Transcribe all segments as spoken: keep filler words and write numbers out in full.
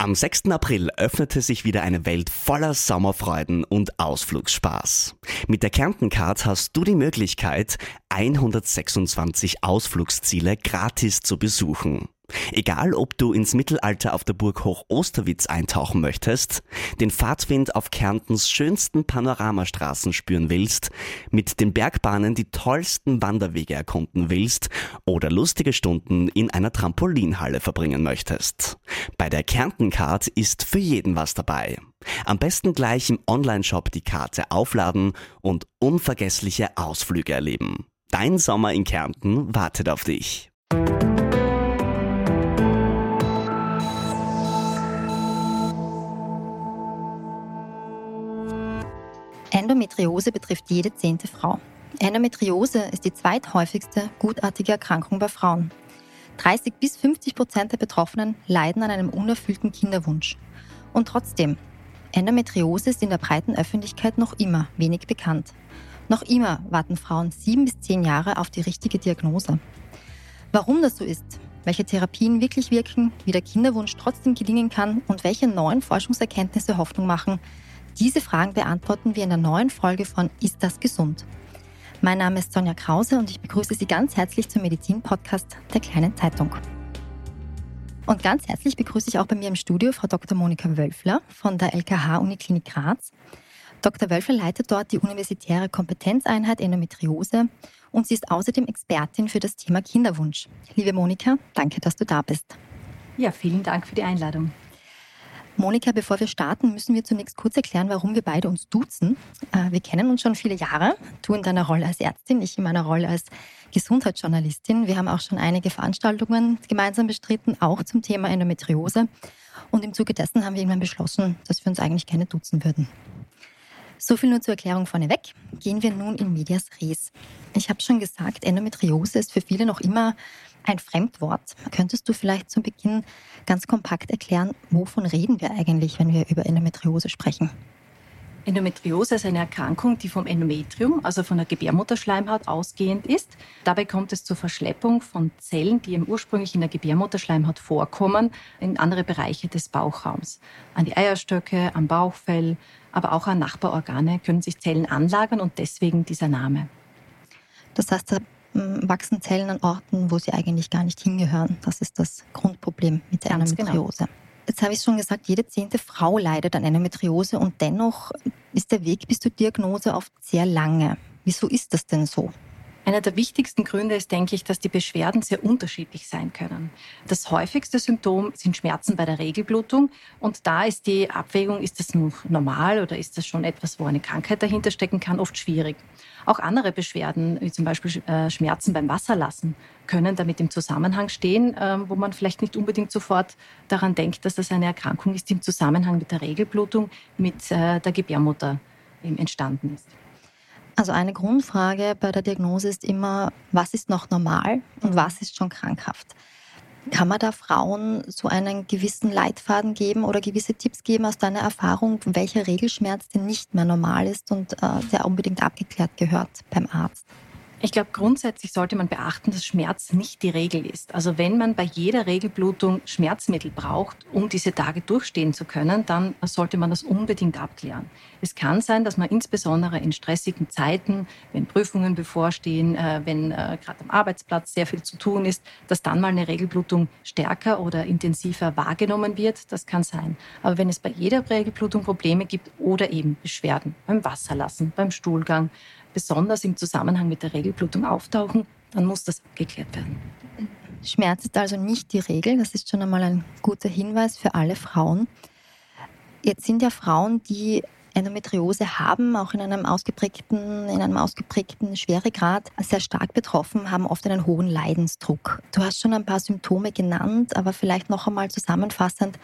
Am sechsten April öffnete sich wieder eine Welt voller Sommerfreuden und Ausflugsspaß. Mit der Kärnten-Card hast du die Möglichkeit, hundertsechsundzwanzig Ausflugsziele gratis zu besuchen. Egal, ob du ins Mittelalter auf der Burg Hoch-Osterwitz eintauchen möchtest, den Fahrtwind auf Kärntens schönsten Panoramastraßen spüren willst, mit den Bergbahnen die tollsten Wanderwege erkunden willst oder lustige Stunden in einer Trampolinhalle verbringen möchtest. Bei der Kärnten-Card ist für jeden was dabei. Am besten gleich im Onlineshop die Karte aufladen und unvergessliche Ausflüge erleben. Dein Sommer in Kärnten wartet auf dich. Endometriose betrifft jede zehnte Frau. Endometriose ist die zweithäufigste gutartige Erkrankung bei Frauen. dreißig bis fünfzig Prozent der Betroffenen leiden an einem unerfüllten Kinderwunsch. Und trotzdem, Endometriose ist in der breiten Öffentlichkeit noch immer wenig bekannt. Noch immer warten Frauen sieben bis zehn Jahre auf die richtige Diagnose. Warum das so ist, welche Therapien wirklich wirken, wie der Kinderwunsch trotzdem gelingen kann und welche neuen Forschungserkenntnisse Hoffnung machen, diese Fragen beantworten wir in der neuen Folge von Ist das gesund? Mein Name ist Sonja Krause und ich begrüße Sie ganz herzlich zum Medizin-Podcast der Kleinen Zeitung. Und ganz herzlich begrüße ich auch bei mir im Studio Frau Doktor Monika Wölfler von der L K H-Uniklinik Graz. Doktor Wölfler leitet dort die universitäre Kompetenzeinheit Endometriose und sie ist außerdem Expertin für das Thema Kinderwunsch. Liebe Monika, danke, dass du da bist. Ja, vielen Dank für die Einladung. Monika, bevor wir starten, müssen wir zunächst kurz erklären, warum wir beide uns duzen. Wir kennen uns schon viele Jahre, du in deiner Rolle als Ärztin, ich in meiner Rolle als Gesundheitsjournalistin. Wir haben auch schon einige Veranstaltungen gemeinsam bestritten, auch zum Thema Endometriose. Und im Zuge dessen haben wir irgendwann beschlossen, dass wir uns eigentlich gerne duzen würden. So viel nur zur Erklärung vorneweg. Gehen wir nun in medias res. Ich habe schon gesagt, Endometriose ist für viele noch immer ein Fremdwort. Könntest du vielleicht zu Beginn ganz kompakt erklären, wovon reden wir eigentlich, wenn wir über Endometriose sprechen? Endometriose ist eine Erkrankung, die vom Endometrium, also von der Gebärmutterschleimhaut, ausgehend ist. Dabei kommt es zur Verschleppung von Zellen, die ursprünglich in der Gebärmutterschleimhaut vorkommen, in andere Bereiche des Bauchraums. An die Eierstöcke, am Bauchfell, aber auch an Nachbarorgane können sich Zellen anlagern und deswegen dieser Name. Das heißt, da wachsen Zellen an Orten, wo sie eigentlich gar nicht hingehören. Das ist das Grundproblem mit der Ganz Endometriose. Genau. Jetzt habe ich schon gesagt, jede zehnte Frau leidet an Endometriose und dennoch ist der Weg bis zur Diagnose oft sehr lange. Wieso ist das denn so? Einer der wichtigsten Gründe ist, denke ich, dass die Beschwerden sehr unterschiedlich sein können. Das häufigste Symptom sind Schmerzen bei der Regelblutung und da ist die Abwägung, ist das noch normal oder ist das schon etwas, wo eine Krankheit dahinter stecken kann, oft schwierig. Auch andere Beschwerden, wie zum Beispiel Schmerzen beim Wasserlassen, können damit im Zusammenhang stehen, wo man vielleicht nicht unbedingt sofort daran denkt, dass das eine Erkrankung ist, die im Zusammenhang mit der Regelblutung, mit der Gebärmutter entstanden ist. Also eine Grundfrage bei der Diagnose ist immer, was ist noch normal und was ist schon krankhaft? Kann man da Frauen so einen gewissen Leitfaden geben oder gewisse Tipps geben aus deiner Erfahrung, welcher Regelschmerz denn nicht mehr normal ist und äh, der unbedingt abgeklärt gehört beim Arzt? Ich glaube, grundsätzlich sollte man beachten, dass Schmerz nicht die Regel ist. Also wenn man bei jeder Regelblutung Schmerzmittel braucht, um diese Tage durchstehen zu können, dann sollte man das unbedingt abklären. Es kann sein, dass man insbesondere in stressigen Zeiten, wenn Prüfungen bevorstehen, äh, wenn äh, gerade am Arbeitsplatz sehr viel zu tun ist, dass dann mal eine Regelblutung stärker oder intensiver wahrgenommen wird. Das kann sein. Aber wenn es bei jeder Regelblutung Probleme gibt oder eben Beschwerden beim Wasserlassen, beim Stuhlgang, besonders im Zusammenhang mit der Regelblutung auftauchen, dann muss das abgeklärt werden. Schmerz ist also nicht die Regel. Das ist schon einmal ein guter Hinweis für alle Frauen. Jetzt sind ja Frauen, die Endometriose haben, auch in einem ausgeprägten, in einem ausgeprägten Schweregrad, sehr stark betroffen, haben oft einen hohen Leidensdruck. Du hast schon ein paar Symptome genannt, aber vielleicht noch einmal zusammenfassend,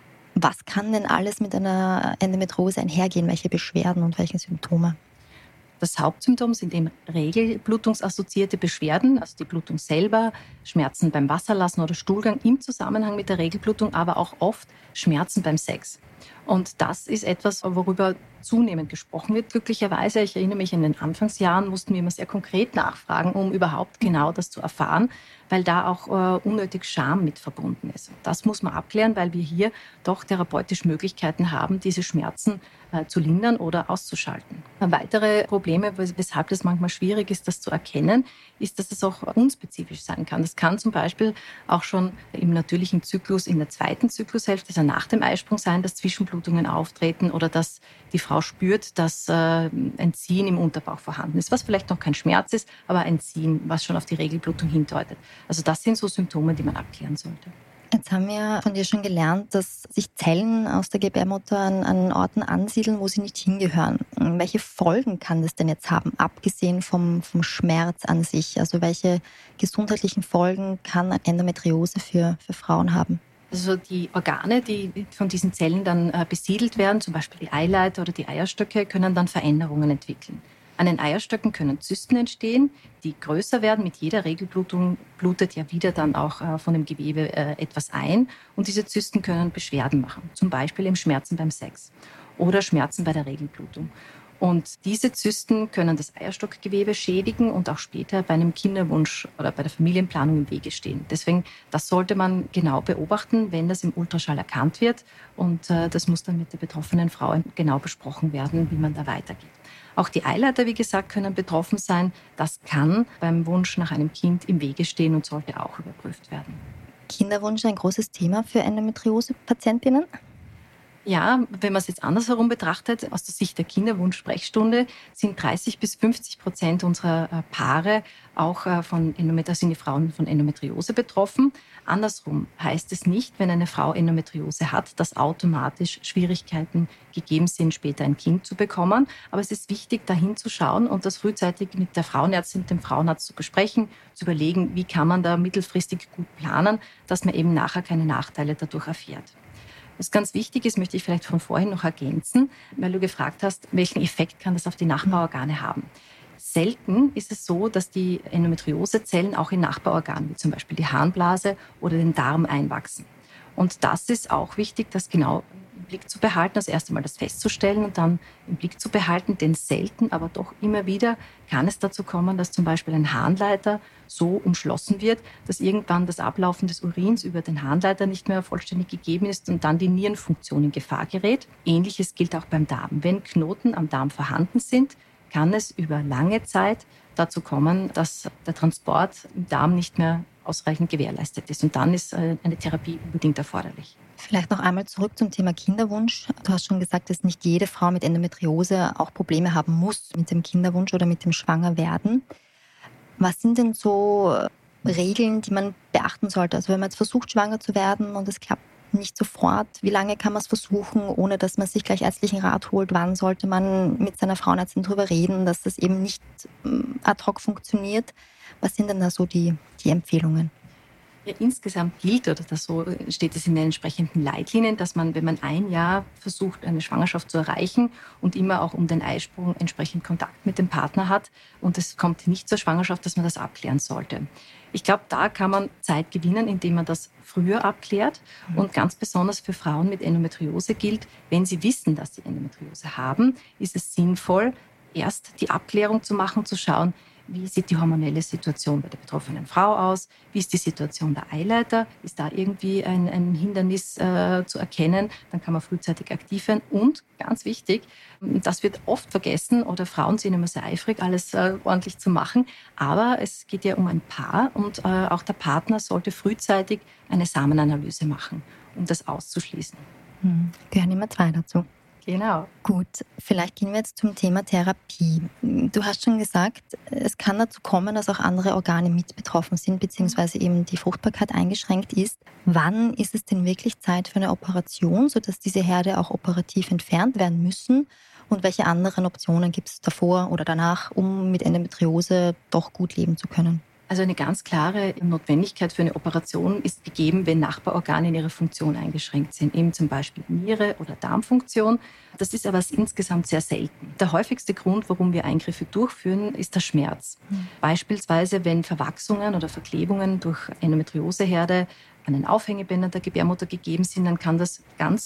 was kann denn alles mit einer Endometriose einhergehen? Welche Beschwerden und welche Symptome? Das Hauptsymptom sind eben regelblutungsassoziierte Beschwerden, also die Blutung selber, Schmerzen beim Wasserlassen oder Stuhlgang im Zusammenhang mit der Regelblutung, aber auch oft Schmerzen beim Sex. Und das ist etwas, worüber zunehmend gesprochen wird, glücklicherweise. Ich erinnere mich, in den Anfangsjahren mussten wir immer sehr konkret nachfragen, um überhaupt genau das zu erfahren, weil da auch äh, unnötig Scham mit verbunden ist. Das muss man abklären, weil wir hier doch therapeutisch Möglichkeiten haben, diese Schmerzen äh, zu lindern oder auszuschalten. Weitere Probleme, weshalb das manchmal schwierig ist, das zu erkennen, ist, dass es auch unspezifisch sein kann. Das kann zum Beispiel auch schon im natürlichen Zyklus in der zweiten Zyklushälfte, also nach dem Eisprung sein, dass Zwischenblutungen auftreten oder dass die Frau spürt, dass äh, ein Ziehen im Unterbauch vorhanden ist, was vielleicht noch kein Schmerz ist, aber ein Ziehen, was schon auf die Regelblutung hindeutet. Also das sind so Symptome, die man abklären sollte. Jetzt haben wir von dir schon gelernt, dass sich Zellen aus der Gebärmutter an, an Orten ansiedeln, wo sie nicht hingehören. Welche Folgen kann das denn jetzt haben, abgesehen vom, vom Schmerz an sich? Also welche gesundheitlichen Folgen kann Endometriose für, für Frauen haben? Also die Organe, die von diesen Zellen dann äh, besiedelt werden, zum Beispiel die Eileiter oder die Eierstöcke, können dann Veränderungen entwickeln. An den Eierstöcken können Zysten entstehen, die größer werden. Mit jeder Regelblutung blutet ja wieder dann auch äh, von dem Gewebe äh, etwas ein. Und diese Zysten können Beschwerden machen, zum Beispiel eben Schmerzen beim Sex oder Schmerzen bei der Regelblutung. Und diese Zysten können das Eierstockgewebe schädigen und auch später bei einem Kinderwunsch oder bei der Familienplanung im Wege stehen. Deswegen, das sollte man genau beobachten, wenn das im Ultraschall erkannt wird. Und äh, das muss dann mit der betroffenen Frau genau besprochen werden, wie man da weitergeht. Auch die Eileiter, wie gesagt, können betroffen sein. Das kann beim Wunsch nach einem Kind im Wege stehen und sollte auch überprüft werden. Kinderwunsch ein großes Thema für Endometriose-Patientinnen? Ja, wenn man es jetzt andersherum betrachtet, aus der Sicht der Kinderwunsch-Sprechstunde sind dreißig bis fünfzig Prozent unserer Paare auch von Endometriose, sind die Frauen von Endometriose betroffen. Andersrum heißt es nicht, wenn eine Frau Endometriose hat, dass automatisch Schwierigkeiten gegeben sind, später ein Kind zu bekommen. Aber es ist wichtig, da hinzuschauen und das frühzeitig mit der Frauenärztin, mit dem Frauenarzt zu besprechen, zu überlegen, wie kann man da mittelfristig gut planen, dass man eben nachher keine Nachteile dadurch erfährt. Was ganz wichtig ist, möchte ich vielleicht von vorhin noch ergänzen, weil du gefragt hast, welchen Effekt kann das auf die Nachbarorgane haben. Selten ist es so, dass die Endometriosezellen auch in Nachbarorganen, wie zum Beispiel die Harnblase oder den Darm, einwachsen. Und das ist auch wichtig, das genau im Blick zu behalten, also erst einmal das festzustellen und dann im Blick zu behalten, denn selten, aber doch immer wieder kann es dazu kommen, dass zum Beispiel ein Harnleiter so umschlossen wird, dass irgendwann das Ablaufen des Urins über den Harnleiter nicht mehr vollständig gegeben ist und dann die Nierenfunktion in Gefahr gerät. Ähnliches gilt auch beim Darm. Wenn Knoten am Darm vorhanden sind, kann es über lange Zeit dazu kommen, dass der Transport im Darm nicht mehr ausreichend gewährleistet ist. Und dann ist eine Therapie unbedingt erforderlich. Vielleicht noch einmal zurück zum Thema Kinderwunsch. Du hast schon gesagt, dass nicht jede Frau mit Endometriose auch Probleme haben muss mit dem Kinderwunsch oder mit dem Schwangerwerden. Was sind denn so Regeln, die man beachten sollte? Also wenn man jetzt versucht, schwanger zu werden und es klappt nicht sofort, wie lange kann man es versuchen, ohne dass man sich gleich ärztlichen Rat holt? Wann sollte man mit seiner Frauenärztin darüber reden, dass das eben nicht ad hoc funktioniert? Was sind denn da so die, die Empfehlungen? Ja, insgesamt gilt, oder das so steht es in den entsprechenden Leitlinien, dass man, wenn man ein Jahr versucht, eine Schwangerschaft zu erreichen und immer auch um den Eisprung entsprechend Kontakt mit dem Partner hat und es kommt nicht zur Schwangerschaft, dass man das abklären sollte. Ich glaube, da kann man Zeit gewinnen, indem man das früher abklärt. Mhm. Und ganz besonders für Frauen mit Endometriose gilt, wenn sie wissen, dass sie Endometriose haben, ist es sinnvoll, erst die Abklärung zu machen, zu schauen, wie sieht die hormonelle Situation bei der betroffenen Frau aus? Wie ist die Situation der Eileiter? Ist da irgendwie ein, ein Hindernis äh, zu erkennen? Dann kann man frühzeitig aktiv werden. Und ganz wichtig, das wird oft vergessen oder Frauen sind immer sehr eifrig, alles äh, ordentlich zu machen. Aber es geht ja um ein Paar und äh, auch der Partner sollte frühzeitig eine Samenanalyse machen, um das auszuschließen. Hm. Gehören immer zwei dazu. Genau. Gut, vielleicht gehen wir jetzt zum Thema Therapie. Du hast schon gesagt, es kann dazu kommen, dass auch andere Organe mit betroffen sind, beziehungsweise eben die Fruchtbarkeit eingeschränkt ist. Wann ist es denn wirklich Zeit für eine Operation, sodass diese Herde auch operativ entfernt werden müssen? Und welche anderen Optionen gibt es davor oder danach, um mit Endometriose doch gut leben zu können? Also eine ganz klare Notwendigkeit für eine Operation ist gegeben, wenn Nachbarorgane in ihrer Funktion eingeschränkt sind, eben zum Beispiel Niere- oder Darmfunktion. Das ist aber insgesamt sehr selten. Der häufigste Grund, warum wir Eingriffe durchführen, ist der Schmerz. Mhm. Beispielsweise, wenn Verwachsungen oder Verklebungen durch Endometrioseherde an den Aufhängebändern der Gebärmutter gegeben sind, dann kann das ganz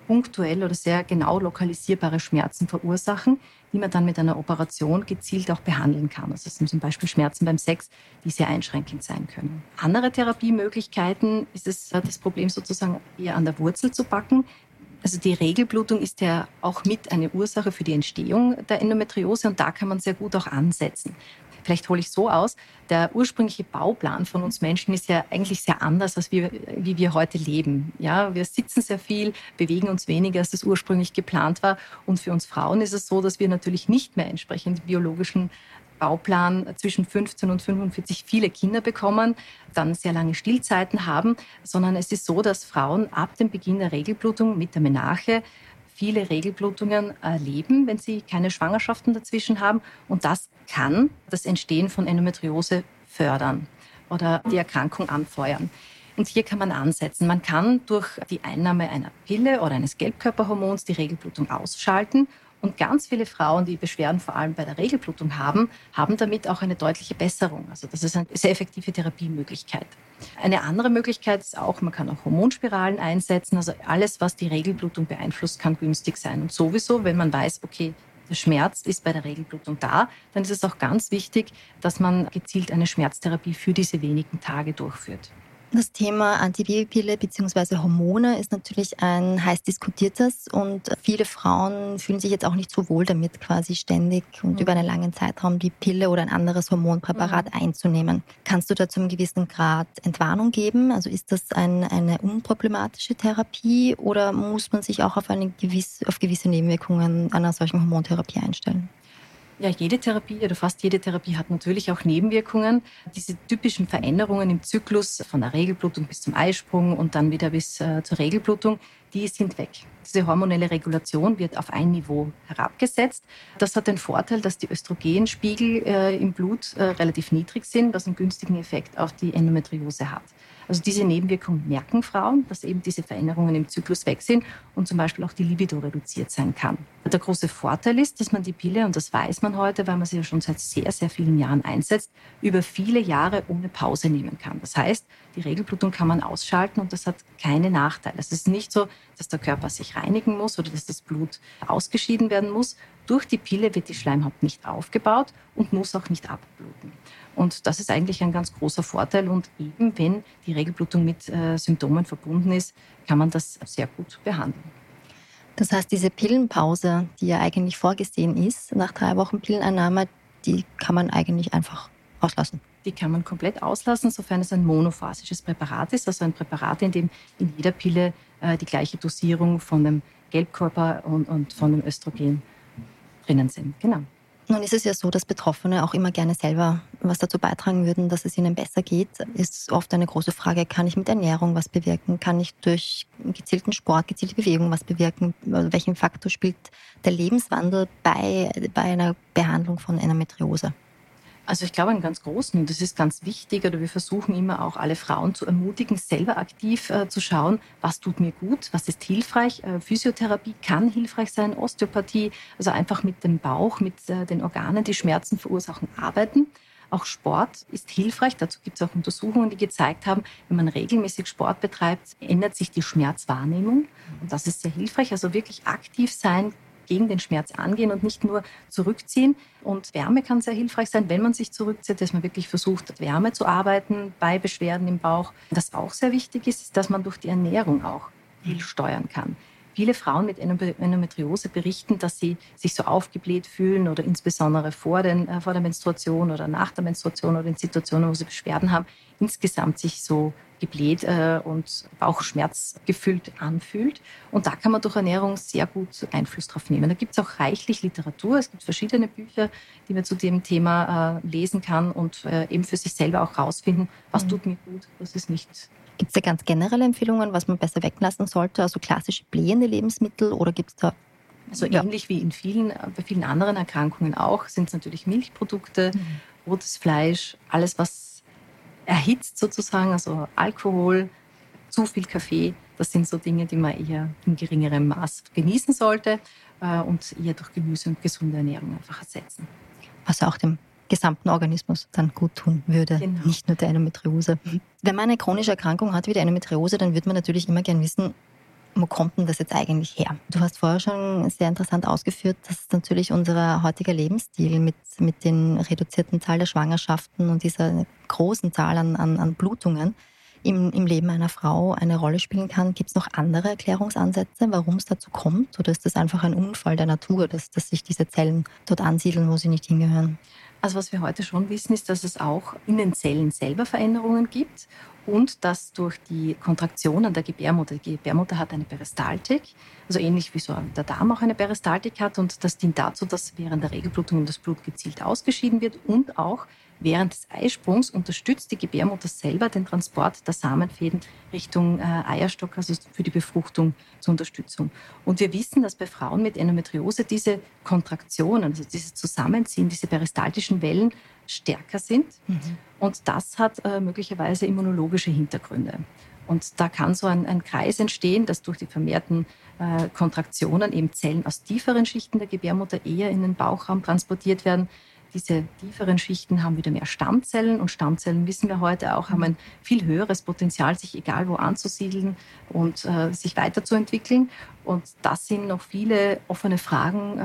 punktuell oder sehr genau lokalisierbare Schmerzen verursachen, die man dann mit einer Operation gezielt auch behandeln kann. Also das sind zum Beispiel Schmerzen beim Sex, die sehr einschränkend sein können. Andere Therapiemöglichkeiten ist es, das Problem sozusagen eher an der Wurzel zu packen. Also die Regelblutung ist ja auch mit eine Ursache für die Entstehung der Endometriose und da kann man sehr gut auch ansetzen. Vielleicht hole ich so aus, der ursprüngliche Bauplan von uns Menschen ist ja eigentlich sehr anders, als wir, wie wir heute leben. Ja, wir sitzen sehr viel, bewegen uns weniger, als das ursprünglich geplant war. Und für uns Frauen ist es so, dass wir natürlich nicht mehr entsprechend biologischen Bauplan zwischen fünfzehn und fünfundvierzig viele Kinder bekommen, dann sehr lange Stillzeiten haben, sondern es ist so, dass Frauen ab dem Beginn der Regelblutung mit der Menarche viele Regelblutungen erleben, wenn sie keine Schwangerschaften dazwischen haben. Und das kann das Entstehen von Endometriose fördern oder die Erkrankung anfeuern. Und hier kann man ansetzen. Man kann durch die Einnahme einer Pille oder eines Gelbkörperhormons die Regelblutung ausschalten. Und ganz viele Frauen, die Beschwerden vor allem bei der Regelblutung haben, haben damit auch eine deutliche Besserung. Also das ist eine sehr effektive Therapiemöglichkeit. Eine andere Möglichkeit ist auch, man kann auch Hormonspiralen einsetzen. Also alles, was die Regelblutung beeinflusst, kann günstig sein. Und sowieso, wenn man weiß, okay, der Schmerz ist bei der Regelblutung da, dann ist es auch ganz wichtig, dass man gezielt eine Schmerztherapie für diese wenigen Tage durchführt. Das Thema Antibabypille bzw. Hormone ist natürlich ein heiß diskutiertes und viele Frauen fühlen sich jetzt auch nicht so wohl damit, quasi ständig und mhm. über einen langen Zeitraum die Pille oder ein anderes Hormonpräparat mhm. einzunehmen. Kannst du da zu einem gewissen Grad Entwarnung geben? Also ist das ein, eine unproblematische Therapie oder muss man sich auch auf, eine gewiss, auf gewisse Nebenwirkungen einer solchen Hormontherapie einstellen? Ja, jede Therapie oder fast jede Therapie hat natürlich auch Nebenwirkungen. Diese typischen Veränderungen im Zyklus von der Regelblutung bis zum Eisprung und dann wieder bis äh, zur Regelblutung, die sind weg. Diese hormonelle Regulation wird auf ein Niveau herabgesetzt. Das hat den Vorteil, dass die Östrogenspiegel äh, im Blut äh, relativ niedrig sind, was einen günstigen Effekt auf die Endometriose hat. Also diese Nebenwirkung merken Frauen, dass eben diese Veränderungen im Zyklus weg sind und zum Beispiel auch die Libido reduziert sein kann. Der große Vorteil ist, dass man die Pille, und das weiß man heute, weil man sie ja schon seit sehr, sehr vielen Jahren einsetzt, über viele Jahre ohne Pause nehmen kann. Das heißt, die Regelblutung kann man ausschalten und das hat keine Nachteile. Es ist nicht so, dass der Körper sich reinigen muss oder dass das Blut ausgeschieden werden muss. Durch die Pille wird die Schleimhaut nicht aufgebaut und muss auch nicht abbluten. Und das ist eigentlich ein ganz großer Vorteil. Und eben wenn die Regelblutung mit äh, Symptomen verbunden ist, kann man das sehr gut behandeln. Das heißt, diese Pillenpause, die ja eigentlich vorgesehen ist, nach drei Wochen Pilleneinnahme, die kann man eigentlich einfach auslassen. Die kann man komplett auslassen, sofern es ein monophasisches Präparat ist, also ein Präparat, in dem in jeder Pille äh, die gleiche Dosierung von dem Gelbkörper und, und von dem Östrogen drinnen sind. Genau. Nun ist es ja so, dass Betroffene auch immer gerne selber was dazu beitragen würden, dass es ihnen besser geht. Ist oft eine große Frage, kann ich mit Ernährung was bewirken? Kann ich durch gezielten Sport, gezielte Bewegung was bewirken? Welchen Faktor spielt der Lebenswandel bei, bei einer Behandlung von Endometriose? Also ich glaube einen ganz großen, und das ist ganz wichtig, oder wir versuchen immer auch alle Frauen zu ermutigen, selber aktiv äh, zu schauen, was tut mir gut, was ist hilfreich. Äh, Physiotherapie kann hilfreich sein, Osteopathie, also einfach mit dem Bauch, mit äh, den Organen, die Schmerzen verursachen, arbeiten. Auch Sport ist hilfreich, dazu gibt es auch Untersuchungen, die gezeigt haben, wenn man regelmäßig Sport betreibt, ändert sich die Schmerzwahrnehmung und das ist sehr hilfreich, also wirklich aktiv sein, gegen den Schmerz angehen und nicht nur zurückziehen. Und Wärme kann sehr hilfreich sein, wenn man sich zurückzieht, dass man wirklich versucht, Wärme zu arbeiten bei Beschwerden im Bauch. Was auch sehr wichtig ist, ist, dass man durch die Ernährung auch viel steuern kann. Viele Frauen mit Endometriose berichten, dass sie sich so aufgebläht fühlen oder insbesondere vor, den, äh, vor der Menstruation oder nach der Menstruation oder in Situationen, wo sie Beschwerden haben, insgesamt sich so gebläht äh, und bauchschmerzgefüllt anfühlt. Und da kann man durch Ernährung sehr gut Einfluss drauf nehmen. Da gibt es auch reichlich Literatur. Es gibt verschiedene Bücher, die man zu dem Thema äh, lesen kann und äh, eben für sich selber auch rausfinden, was mhm. tut mir gut, was ist nicht. Gibt es da ganz generelle Empfehlungen, was man besser weglassen sollte? Also klassische blähende Lebensmittel oder gibt es da... Also ja. ähnlich wie in vielen, bei vielen anderen Erkrankungen auch, sind es natürlich Milchprodukte, mhm. rotes Fleisch, alles was erhitzt sozusagen, also Alkohol, zu viel Kaffee. Das sind so Dinge, die man eher in geringerem Maß genießen sollte äh, und eher durch Gemüse und gesunde Ernährung einfach ersetzen. Was auch dem gesamten Organismus dann gut tun würde, genau. Nicht nur der Endometriose. Wenn man eine chronische Erkrankung hat wie die Endometriose, dann wird man natürlich immer gern wissen, Wo kommt denn das jetzt eigentlich her? Du hast vorher schon sehr interessant ausgeführt, dass natürlich unser heutiger Lebensstil mit, mit den reduzierten Zahl der Schwangerschaften und dieser großen Zahl an, an, an Blutungen im, im Leben einer Frau eine Rolle spielen kann. Gibt es noch andere Erklärungsansätze, warum es dazu kommt? Oder ist das einfach ein Unfall der Natur, dass, dass sich diese Zellen dort ansiedeln, wo sie nicht hingehören? Also was wir heute schon wissen, ist, dass es auch in den Zellen selber Veränderungen gibt und dass durch die Kontraktionen der Gebärmutter, die Gebärmutter hat eine Peristaltik, also ähnlich wie so der Darm auch eine Peristaltik hat, und das dient dazu, dass während der Regelblutung das Blut gezielt ausgeschieden wird, und auch während des Eisprungs unterstützt die Gebärmutter selber den Transport der Samenfäden Richtung äh, Eierstock, also für die Befruchtung zur Unterstützung. Und wir wissen, dass bei Frauen mit Endometriose diese Kontraktionen, also dieses Zusammenziehen, diese peristaltischen Wellen stärker sind. Mhm. Und das hat äh, möglicherweise immunologische Hintergründe. Und da kann so ein, ein Kreis entstehen, dass durch die vermehrten äh, Kontraktionen eben Zellen aus tieferen Schichten der Gebärmutter eher in den Bauchraum transportiert werden. Diese tieferen Schichten haben wieder mehr Stammzellen, und Stammzellen, wissen wir heute auch, haben ein viel höheres Potenzial, sich egal wo anzusiedeln und äh, sich weiterzuentwickeln. Und das sind noch viele offene Fragen,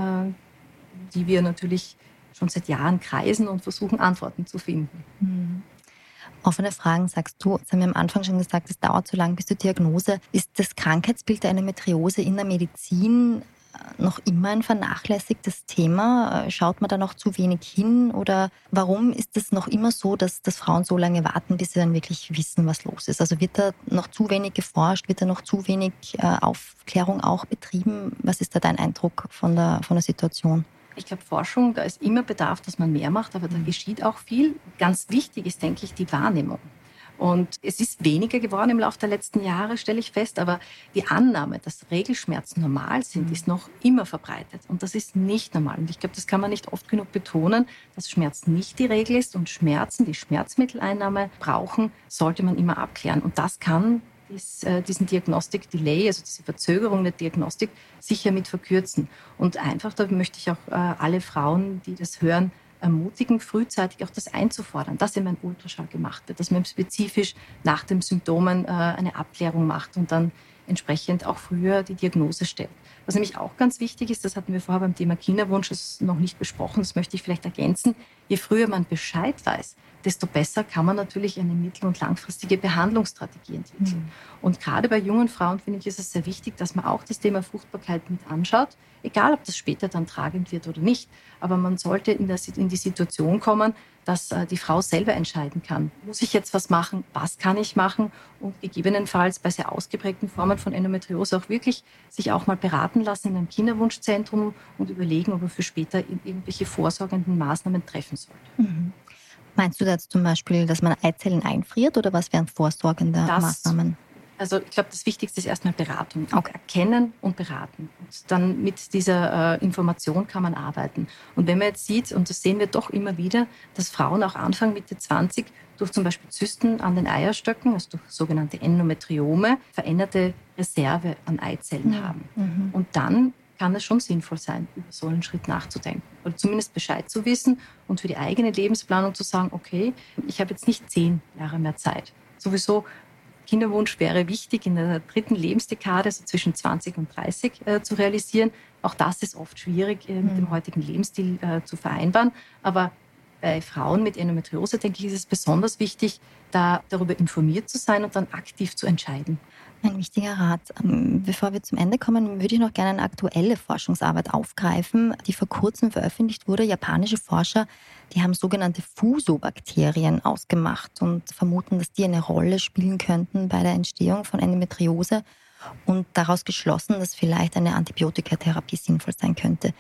äh, die wir natürlich schon seit Jahren kreisen und versuchen, Antworten zu finden. Mhm. Offene Fragen, sagst du. Das haben wir am Anfang schon gesagt, es dauert so lange bis zur Diagnose. Ist das Krankheitsbild der Endometriose in der Medizin noch immer ein vernachlässigtes Thema? Schaut man da noch zu wenig hin? Oder warum ist es noch immer so, dass, dass Frauen so lange warten, bis sie dann wirklich wissen, was los ist? Also wird da noch zu wenig geforscht? Wird da noch zu wenig äh, Aufklärung auch betrieben? Was ist da dein Eindruck von der, von der Situation? Ich glaube, Forschung, da ist immer Bedarf, dass man mehr macht, aber da geschieht auch viel. Ganz wichtig ist, denke ich, die Wahrnehmung. Und es ist weniger geworden im Laufe der letzten Jahre, stelle ich fest, aber die Annahme, dass Regelschmerzen normal sind, ist noch immer verbreitet. Und das ist nicht normal. Und ich glaube, das kann man nicht oft genug betonen, dass Schmerz nicht die Regel ist, und Schmerzen, die Schmerzmitteleinnahme brauchen, sollte man immer abklären. Und das kann dies, äh, diesen Diagnostik-Delay, also diese Verzögerung der Diagnostik, sicher mit verkürzen. Und einfach, da möchte ich auch äh, alle Frauen, die das hören, ermutigen, frühzeitig auch das einzufordern, dass eben ein Ultraschall gemacht wird, dass man spezifisch nach den Symptomen äh, eine Abklärung macht und dann entsprechend auch früher die Diagnose stellt. Was nämlich auch ganz wichtig ist, das hatten wir vorher beim Thema Kinderwunsch, das ist noch nicht besprochen, das möchte ich vielleicht ergänzen, je früher man Bescheid weiß, desto besser kann man natürlich eine mittel- und langfristige Behandlungsstrategie entwickeln. Mhm. Und gerade bei jungen Frauen, finde ich, ist es sehr wichtig, dass man auch das Thema Fruchtbarkeit mit anschaut, egal ob das später dann tragend wird oder nicht. Aber man sollte in, der, in die Situation kommen, dass äh, die Frau selber entscheiden kann, muss ich jetzt was machen, was kann ich machen, und gegebenenfalls bei sehr ausgeprägten Formen von Endometriose auch wirklich sich auch mal beraten lassen in einem Kinderwunschzentrum und überlegen, ob er für später irgendwelche vorsorgenden Maßnahmen treffen sollte. Mhm. Meinst du da jetzt zum Beispiel, dass man Eizellen einfriert, oder was wären vorsorgende das, Maßnahmen? Also ich glaube, das Wichtigste ist erstmal Beratung. Okay. Erkennen und beraten. Und dann mit dieser äh, Information kann man arbeiten. Und wenn man jetzt sieht, und das sehen wir doch immer wieder, dass Frauen auch Anfang, Mitte zwanzig durch zum Beispiel Zysten an den Eierstöcken, also durch sogenannte Endometriome, veränderte Reserve an Eizellen mhm. haben. Mhm. Und dann kann es schon sinnvoll sein, über so einen Schritt nachzudenken. Oder zumindest Bescheid zu wissen und für die eigene Lebensplanung zu sagen, okay, ich habe jetzt nicht zehn Jahre mehr Zeit. Sowieso, Kinderwunsch wäre wichtig in der dritten Lebensdekade, so zwischen zwanzig und dreißig, äh, zu realisieren. Auch das ist oft schwierig äh, mit dem heutigen Lebensstil äh, zu vereinbaren. Aber bei Frauen mit Endometriose, denke ich, ist es besonders wichtig, da darüber informiert zu sein und dann aktiv zu entscheiden. Ein wichtiger Rat. Bevor wir zum Ende kommen, würde ich noch gerne eine aktuelle Forschungsarbeit aufgreifen, die vor kurzem veröffentlicht wurde. Japanische Forscher, die haben sogenannte Fusobakterien ausgemacht und vermuten, dass die eine Rolle spielen könnten bei der Entstehung von Endometriose, und daraus geschlossen, dass vielleicht eine Antibiotikatherapie sinnvoll sein könnte.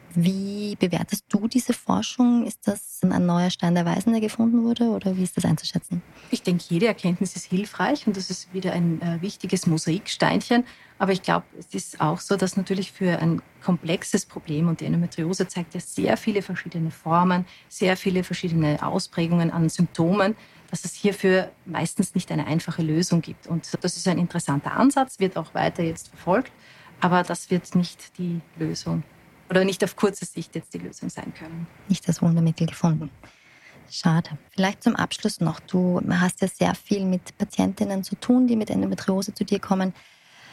Wie bewertest du diese Forschung? Ist das ein neuer Stein der Weisen, der gefunden wurde, oder wie ist das einzuschätzen? Ich denke, jede Erkenntnis ist hilfreich und das ist wieder ein äh, wichtiges Mosaiksteinchen. Aber ich glaube, es ist auch so, dass natürlich für ein komplexes Problem, und die Endometriose zeigt ja sehr viele verschiedene Formen, sehr viele verschiedene Ausprägungen an Symptomen, dass es hierfür meistens nicht eine einfache Lösung gibt. Und das ist ein interessanter Ansatz, wird auch weiter jetzt verfolgt, aber das wird nicht die Lösung oder nicht auf kurze Sicht jetzt die Lösung sein können. Nicht das Wundermittel gefunden. Schade. Vielleicht zum Abschluss noch. Du hast ja sehr viel mit Patientinnen zu tun, die mit Endometriose zu dir kommen.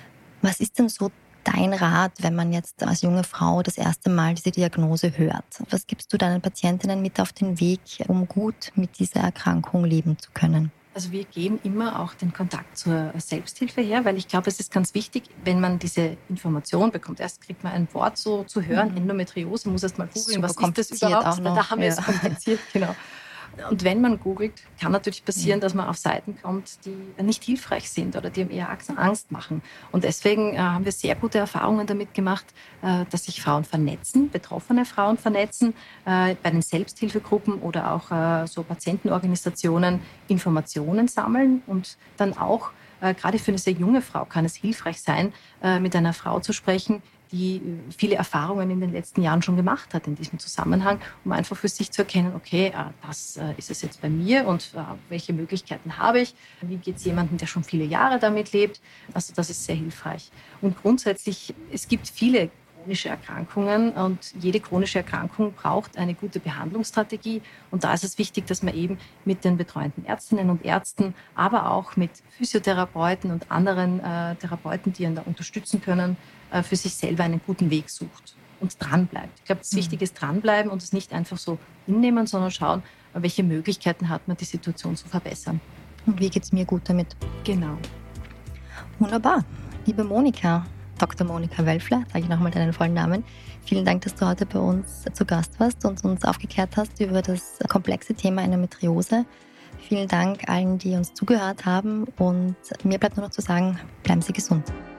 Was ist denn so dein Rat, wenn man jetzt als junge Frau das erste Mal diese Diagnose hört? Was gibst du deinen Patientinnen mit auf den Weg, um gut mit dieser Erkrankung leben zu können? Also wir geben immer auch den Kontakt zur Selbsthilfe her, weil ich glaube, es ist ganz wichtig, wenn man diese Information bekommt. Erst kriegt man ein Wort so zu hören, mhm. Endometriose, muss erst mal googeln, was ist das überhaupt? Auch noch. Da haben wir es ja. kompliziert, genau. Und wenn man googelt, kann natürlich passieren, dass man auf Seiten kommt, die nicht hilfreich sind oder die einem eher Angst machen. Und deswegen äh, haben wir sehr gute Erfahrungen damit gemacht, äh, dass sich Frauen vernetzen, betroffene Frauen vernetzen, äh, bei den Selbsthilfegruppen oder auch äh, so Patientenorganisationen Informationen sammeln und dann auch, äh, gerade für eine sehr junge Frau kann es hilfreich sein, äh, mit einer Frau zu sprechen, die viele Erfahrungen in den letzten Jahren schon gemacht hat in diesem Zusammenhang, um einfach für sich zu erkennen, okay, das ist es jetzt bei mir und welche Möglichkeiten habe ich, wie geht es jemandem, der schon viele Jahre damit lebt. Also das ist sehr hilfreich. Und grundsätzlich, es gibt viele chronische Erkrankungen und jede chronische Erkrankung braucht eine gute Behandlungsstrategie und da ist es wichtig, dass man eben mit den betreuenden Ärztinnen und Ärzten, aber auch mit Physiotherapeuten und anderen äh, Therapeuten, die einen da unterstützen können, äh, für sich selber einen guten Weg sucht und dranbleibt. Ich glaube, das Wichtige ist dranbleiben und es nicht einfach so hinnehmen, sondern schauen, welche Möglichkeiten hat man, die Situation zu verbessern. Und wie geht es mir gut damit? Genau. Wunderbar. Liebe Monika, Doktor Monika Wölfler, sage ich nochmal deinen vollen Namen. Vielen Dank, dass du heute bei uns zu Gast warst und uns aufgeklärt hast über das komplexe Thema Endometriose. Vielen Dank allen, die uns zugehört haben und mir bleibt nur noch zu sagen, bleiben Sie gesund.